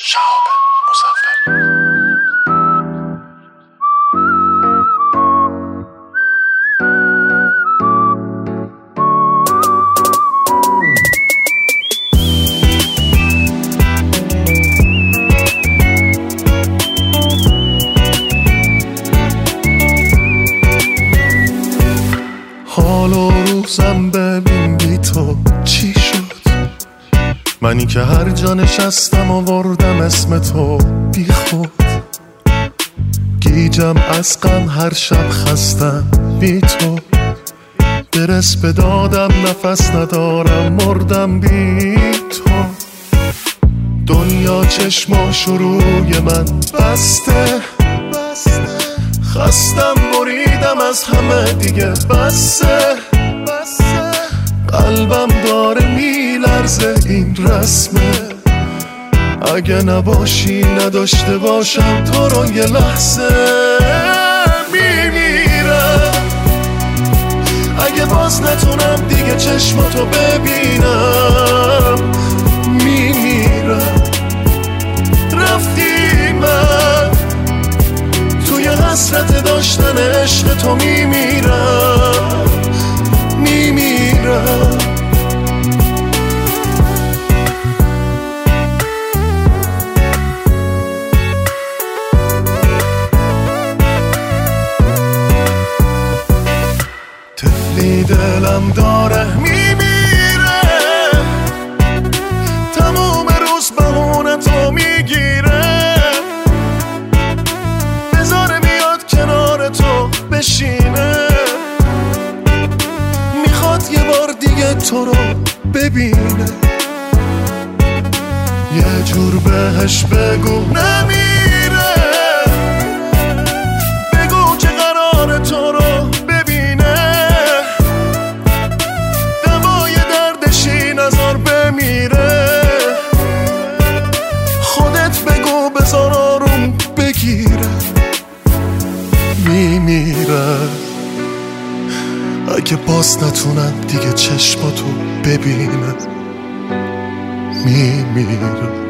شهاب مظفری. حال و روزم ببین بی تو چی شد، منی که هر جا نشستم آوردم اسم تو بی خود. گیجم از غم هر شب خستم بی تو، برس به دادم نفس ندارم مردم بی تو. دنیا چشماش روی من بسته، خستم بریدم از همه دیگه بسه. قلبم داره میلرزه این رسمه، اگه نباشی نداشته باشم تو رو یه لحظه میمیرم. اگه باز نتونم دیگه چشماتو ببینم میمیرم. رفتی من توی حسرت داشتن عشق تو میمیرم میمیرم. طفلی دلم داره میمیره، تموم روز بهونه تو میگیره. بذاره میاد کنار تو بشینه، میخواد یه بار دیگه تو رو ببینه. یه جور بهش بگو نمیره، بگو که قرار تو رو ببینه. دوای دردشی نزار بمیره، خودت بگو بذار آروم بگیره. میمیره اگه باز نتونم دیگه چشماتو ببینم میمیرم.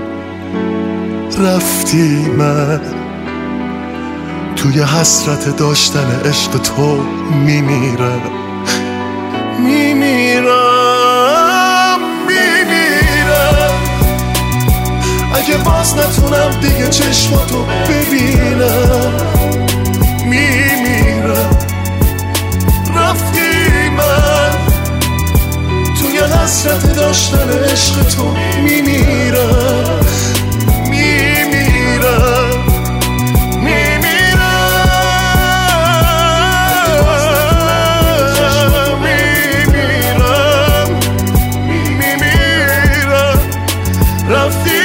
رفتی من توی حسرت داشتن عشق تو میمیرم میمیرم میمیرم. اگه باز نتونم دیگه چشماتو ببینم میمیرم. رفتی من توی حسرت داشتن عشق تو میمیرم میمیرم میمیرم میمیرم میمیرم. رفتی